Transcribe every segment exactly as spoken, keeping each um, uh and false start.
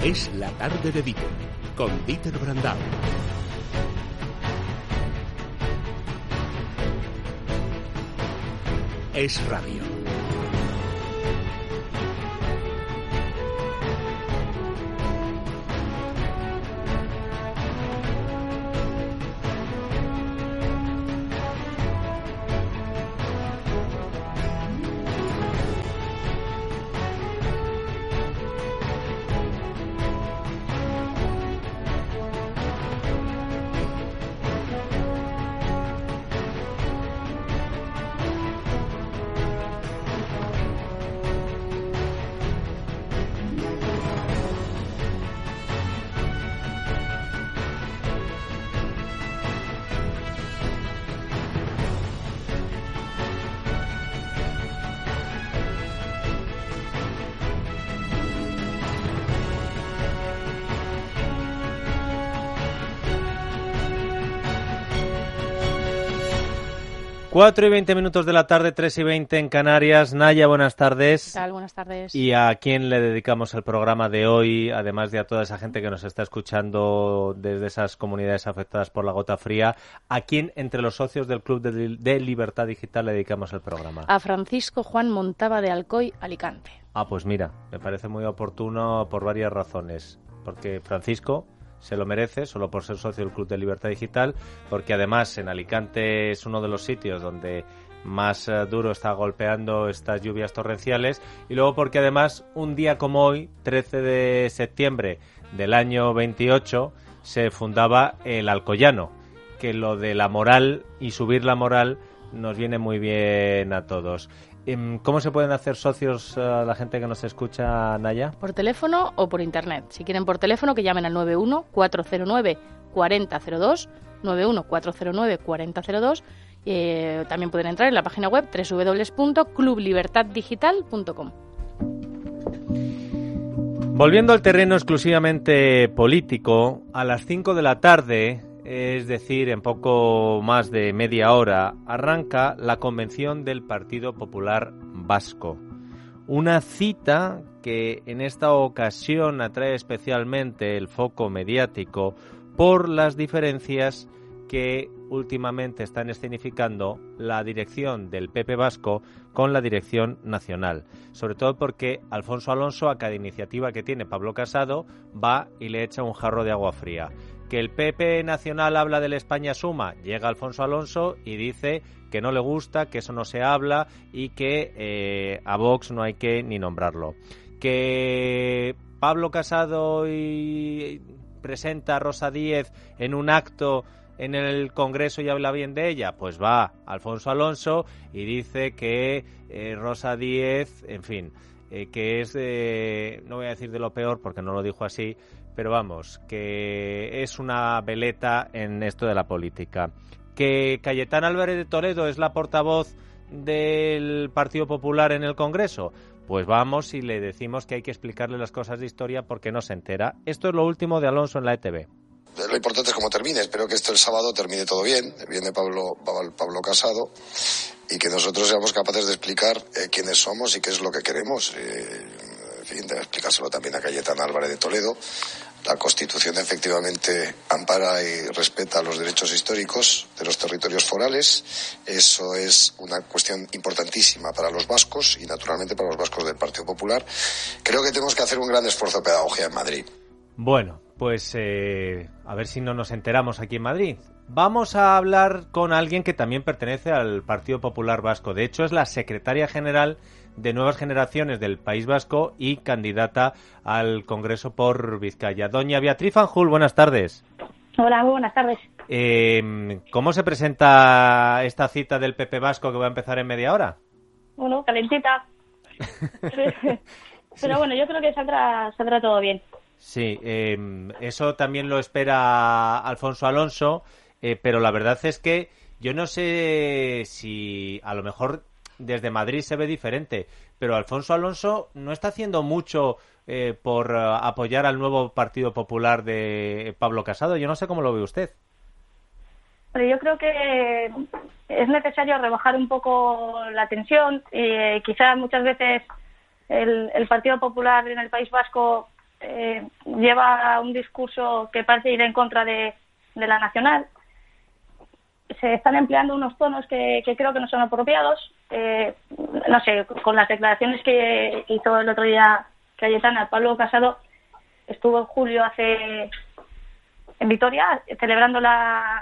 Es la tarde de Dieter, con Dieter Brandau. Es radio. Cuatro y veinte minutos de la tarde, tres y veinte en Canarias. Naya, buenas tardes. ¿Qué tal? Buenas tardes. ¿Y a quién le dedicamos el programa de hoy? Además de a toda esa gente que nos está escuchando desde esas comunidades afectadas por la gota fría, ¿a quién entre los socios del Club de, de Libertad Digital le dedicamos el programa? A Francisco Juan Montaba de Alcoy, Alicante. Ah, pues mira, me parece muy oportuno por varias razones. Porque Francisco se lo merece, solo por ser socio del Club de Libertad Digital, porque además en Alicante es uno de los sitios donde más uh, duro está golpeando estas lluvias torrenciales, y luego porque además un día como hoy, trece de septiembre del año veintiocho, se fundaba el Alcoyano, que lo de la moral y subir la moral nos viene muy bien a todos. ¿Cómo se pueden hacer socios a la gente que nos escucha, Naya? Por teléfono o por internet. Si quieren por teléfono, que llamen al nueve uno cuatro cero nueve cuatro cero cero dos, nueve uno cuatro cero nueve cuatro cero cero dos. Eh, también pueden entrar en la página web doble u doble u doble u punto club libertad digital punto com. Volviendo al terreno exclusivamente político, a las cinco de la tarde, es decir, en poco más de media hora, arranca la convención del Partido Popular Vasco. Una cita que en esta ocasión atrae especialmente el foco mediático por las diferencias que últimamente están escenificando la dirección del P P vasco con la dirección nacional. Sobre todo porque Alfonso Alonso, a cada iniciativa que tiene Pablo Casado, va y le echa un jarro de agua fría. Que el P P nacional habla del España Suma, llega Alfonso Alonso y dice que no le gusta, que eso no se habla y que eh, a Vox no hay que ni nombrarlo. Que Pablo Casado y presenta a Rosa Díez en un acto en el Congreso y habla bien de ella, pues va Alfonso Alonso y dice que eh, Rosa Díez, en fin, eh, que es, eh, no voy a decir de lo peor porque no lo dijo así, pero vamos, que es una veleta en esto de la política. Que Cayetana Álvarez de Toledo es la portavoz del Partido Popular en el Congreso, pues vamos y le decimos que hay que explicarle las cosas de historia porque no se entera. Esto es lo último de Alonso en la E T V. Lo importante es cómo termine. Espero que esto el sábado termine todo bien. Viene Pablo, Pablo Casado y que nosotros seamos capaces de explicar eh, quiénes somos y qué es lo que queremos. Eh, en fin, de explicárselo también a Cayetana Álvarez de Toledo. La Constitución efectivamente ampara y respeta los derechos históricos de los territorios forales. Eso es una cuestión importantísima para los vascos y naturalmente para los vascos del Partido Popular. Creo que tenemos que hacer un gran esfuerzo de pedagogía en Madrid. Bueno, pues eh, a ver si no nos enteramos aquí en Madrid. Vamos a hablar con alguien que también pertenece al Partido Popular Vasco. De hecho, es la secretaria general de Nuevas Generaciones del País Vasco y candidata al Congreso por Vizcaya. Doña Beatriz Fanjul, buenas tardes. Hola, muy buenas tardes. Eh, ¿Cómo se presenta esta cita del P P Vasco que va a empezar en media hora? Bueno, calentita. Pero sí. Bueno, yo creo que saldrá, saldrá todo bien. Sí, eh, eso también lo espera Alfonso Alonso, eh, pero la verdad es que yo no sé si a lo mejor desde Madrid se ve diferente, pero Alfonso Alonso no está haciendo mucho eh, por uh, apoyar al nuevo Partido Popular de Pablo Casado. Yo no sé cómo lo ve usted. Pero yo creo que es necesario rebajar un poco la tensión. Eh, quizás muchas veces el, el Partido Popular en el País Vasco eh, lleva un discurso que parece ir en contra de, de la nacional. Se están empleando unos tonos que, que creo que no son apropiados. Eh, no sé, con las declaraciones que hizo el otro día Cayetana, Pablo Casado estuvo en julio hace en Vitoria celebrando la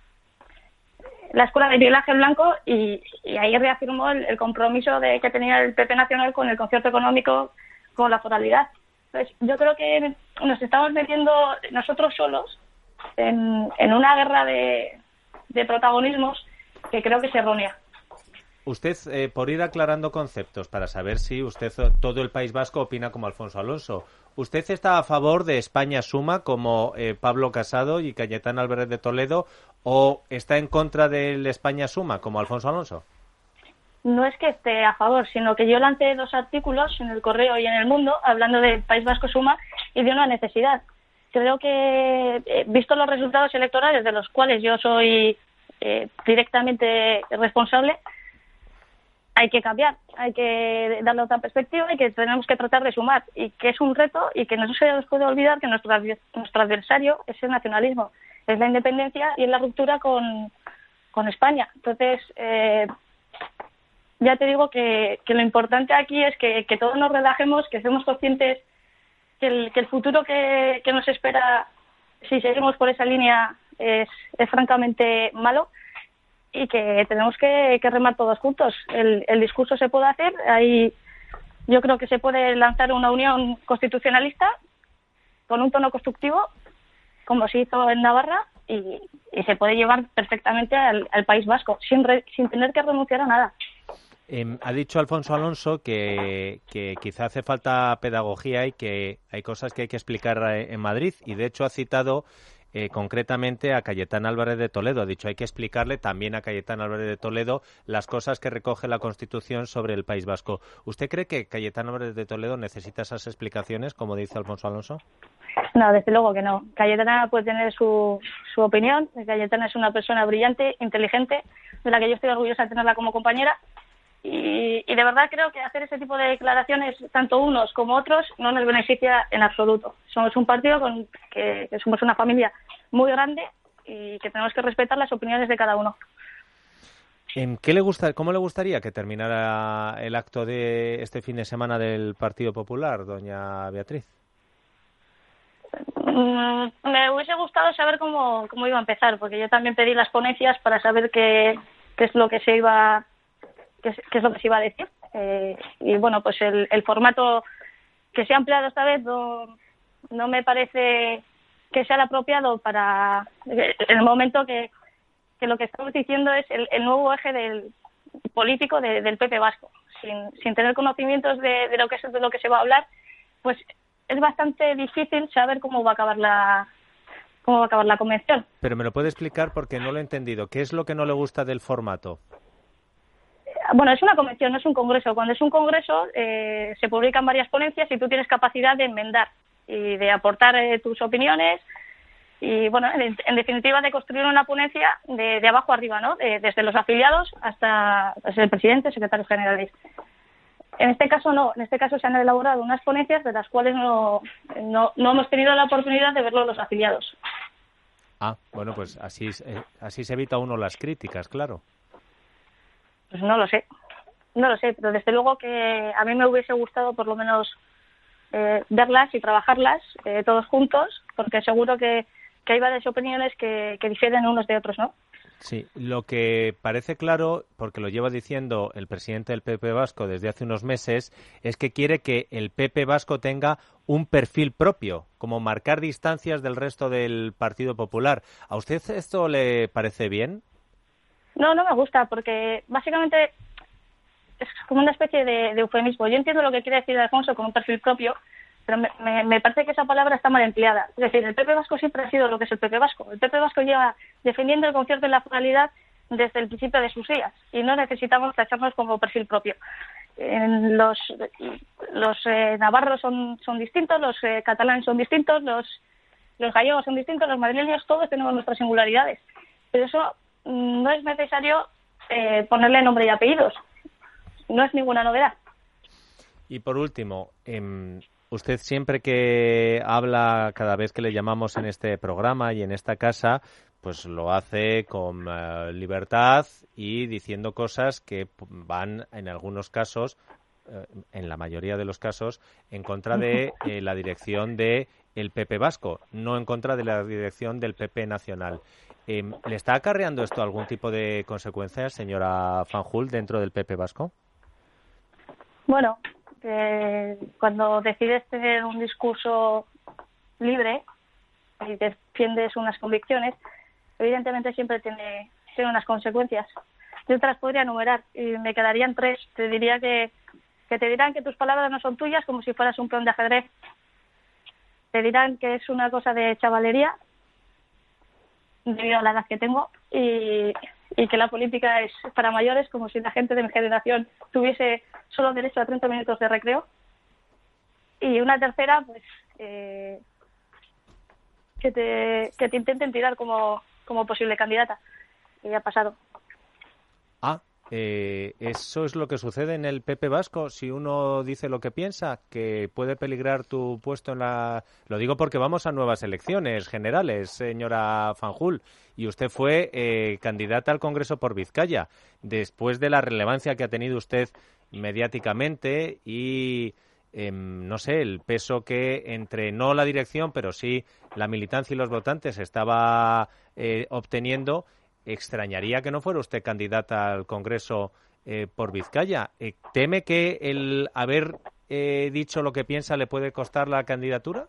la escuela de Miguel Ángel Blanco y, y ahí reafirmó el, el compromiso de que tenía el P P nacional con el concierto económico, con la foralidad. Entonces, yo creo que nos estamos metiendo nosotros solos en, en una guerra de, de protagonismos que creo que es errónea. Usted, eh, por ir aclarando conceptos, para saber si usted, todo el País Vasco, opina como Alfonso Alonso, ¿usted está a favor de España Suma como eh, Pablo Casado y Cayetana Álvarez de Toledo o está en contra del España Suma como Alfonso Alonso? No es que esté a favor, sino que yo lancé dos artículos en El Correo y en El Mundo hablando del País Vasco Suma y de una necesidad. Creo que, eh, visto los resultados electorales de los cuales yo soy eh, directamente responsable, hay que cambiar, hay que darle otra perspectiva y que tenemos que tratar de sumar y que es un reto y que no se nos puede olvidar que nuestro, nuestro adversario es el nacionalismo, es la independencia y es la ruptura con, con España. Entonces, eh, ya te digo que, que lo importante aquí es que, que todos nos relajemos, que seamos conscientes que el, que el futuro que, que nos espera si seguimos por esa línea es, es francamente malo y que tenemos que, que remar todos juntos. El, el discurso se puede hacer, ahí yo creo que se puede lanzar una unión constitucionalista con un tono constructivo, como se hizo en Navarra, y, y se puede llevar perfectamente al, al País Vasco, sin, re, sin tener que renunciar a nada. Eh, ha dicho Alfonso Alonso que, que quizá hace falta pedagogía y que hay cosas que hay que explicar en Madrid, y de hecho ha citado Eh, concretamente a Cayetana Álvarez de Toledo. Ha dicho hay que explicarle también a Cayetana Álvarez de Toledo las cosas que recoge la Constitución sobre el País Vasco. ¿Usted cree que Cayetana Álvarez de Toledo necesita esas explicaciones, como dice Alfonso Alonso? No, desde luego que no. Cayetana puede tener su, su opinión. Cayetana es una persona brillante, inteligente, de la que yo estoy orgullosa de tenerla como compañera. Y, y de verdad creo que hacer ese tipo de declaraciones, tanto unos como otros, no nos beneficia en absoluto. Somos un partido con que, que somos una familia muy grande y que tenemos que respetar las opiniones de cada uno. ¿En qué le gusta, cómo le gustaría que terminara el acto de este fin de semana del Partido Popular, doña Beatriz? Mm, me hubiese gustado saber cómo, cómo iba a empezar, porque yo también pedí las ponencias para saber qué, qué es lo que se iba qué es, qué es lo que se iba a decir. Eh, y bueno, pues el, el formato que se ha empleado esta vez no, no me parece que sea el apropiado para en el momento que, que lo que estamos diciendo es el, el nuevo eje del político de, del P P vasco. Sin, sin tener conocimientos de, de lo que es de lo que se va a hablar, pues es bastante difícil saber cómo va a acabar la cómo va a acabar la convención. Pero me lo puede explicar porque no lo he entendido. ¿Qué es lo que no le gusta del formato? Bueno, es una convención, no es un congreso. Cuando es un congreso eh, se publican varias ponencias y tú tienes capacidad de enmendar y de aportar eh, tus opiniones y, bueno, en, en definitiva de construir una ponencia de, de abajo arriba, ¿no? De, desde los afiliados hasta pues, el presidente, secretarios generales. En este caso no, en este caso se han elaborado unas ponencias de las cuales no, no, no hemos tenido la oportunidad de verlo los afiliados. Ah, bueno, pues así, eh, así se evita uno las críticas, claro. Pues no lo sé, no lo sé, pero desde luego que a mí me hubiese gustado por lo menos eh, verlas y trabajarlas eh, todos juntos, porque seguro que, que hay varias opiniones que, que difieren unos de otros, ¿no? Sí, lo que parece claro, porque lo lleva diciendo el presidente del P P vasco desde hace unos meses, es que quiere que el P P vasco tenga un perfil propio, como marcar distancias del resto del Partido Popular. ¿A usted esto le parece bien? No, no me gusta, porque básicamente es como una especie de, de eufemismo. Yo entiendo lo que quiere decir Alfonso con un perfil propio, pero me, me, me parece que esa palabra está mal empleada. Es decir, el P P vasco siempre ha sido lo que es el P P vasco. El P P vasco lleva defendiendo el concierto y la pluralidad desde el principio de sus días y no necesitamos tacharnos como perfil propio. En los los eh, navarros son, son distintos, los eh, catalanes son distintos, los, los gallegos son distintos, los madrileños, todos tenemos nuestras singularidades. Pero eso no es necesario eh, ponerle nombre y apellidos. No es ninguna novedad. Y por último, eh, usted siempre que habla, cada vez que le llamamos en este programa y en esta casa, pues lo hace con uh, libertad y diciendo cosas que van, en algunos casos, uh, en la mayoría de los casos, en contra de eh, la dirección de el P P vasco, no en contra de la dirección del P P nacional. Eh, ¿Le está acarreando esto algún tipo de consecuencias, señora Fanjul, dentro del P P vasco? Bueno, eh, cuando decides tener un discurso libre y defiendes unas convicciones, evidentemente siempre tiene, tiene unas consecuencias. Yo te las podría enumerar y me quedarían tres. Te diría que, que te dirán que tus palabras no son tuyas, como si fueras un peón de ajedrez. Te dirán que es una cosa de chavalería, debido a la edad que tengo, y, y que la política es para mayores, como si la gente de mi generación tuviese solo derecho a treinta minutos de recreo. Y una tercera, pues, eh, que te que te intenten tirar como, como posible candidata. Y ya ha pasado. Ah, eh, eso es lo que sucede en el P P vasco. Si uno dice lo que piensa, que puede peligrar tu puesto en la... Lo digo porque vamos a nuevas elecciones generales, señora Fanjul, y usted fue eh, candidata al Congreso por Vizcaya. Después de la relevancia que ha tenido usted mediáticamente y... Eh, no sé, el peso que entre no la dirección, pero sí la militancia y los votantes estaba eh, obteniendo, extrañaría que no fuera usted candidata al Congreso eh, por Vizcaya. Eh, ¿Teme que el haber eh, dicho lo que piensa le puede costar la candidatura?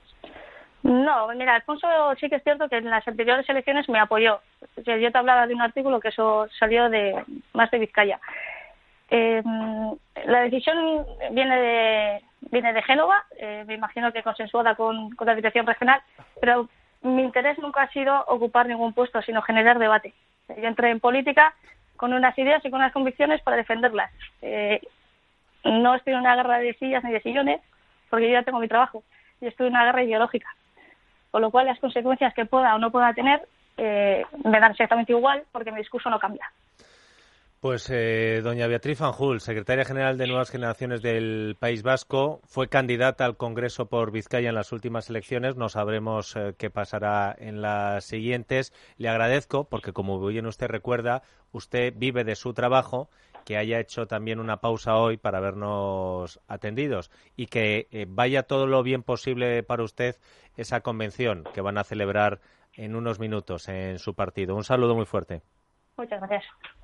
No, mira, Alfonso sí que es cierto que en las anteriores elecciones me apoyó. O sea, yo te hablaba de un artículo que eso salió de más de Vizcaya. Eh, la decisión viene de viene de Génova, eh, me imagino que consensuada con, con la dirección regional, pero mi interés nunca ha sido ocupar ningún puesto, sino generar debate. Yo entré en política con unas ideas y con unas convicciones para defenderlas. Eh, no estoy en una guerra de sillas ni de sillones, porque yo ya tengo mi trabajo. Yo estoy en una guerra ideológica, con lo cual las consecuencias que pueda o no pueda tener eh, me dan exactamente igual, porque mi discurso no cambia. Pues eh, doña Beatriz Fanjul, secretaria general de Nuevas Generaciones del País Vasco, fue candidata al Congreso por Vizcaya en las últimas elecciones. No sabremos eh, qué pasará en las siguientes. Le agradezco porque, como bien usted recuerda, usted vive de su trabajo, que haya hecho también una pausa hoy para vernos atendidos y que eh, vaya todo lo bien posible para usted esa convención que van a celebrar en unos minutos en su partido. Un saludo muy fuerte. Muchas gracias.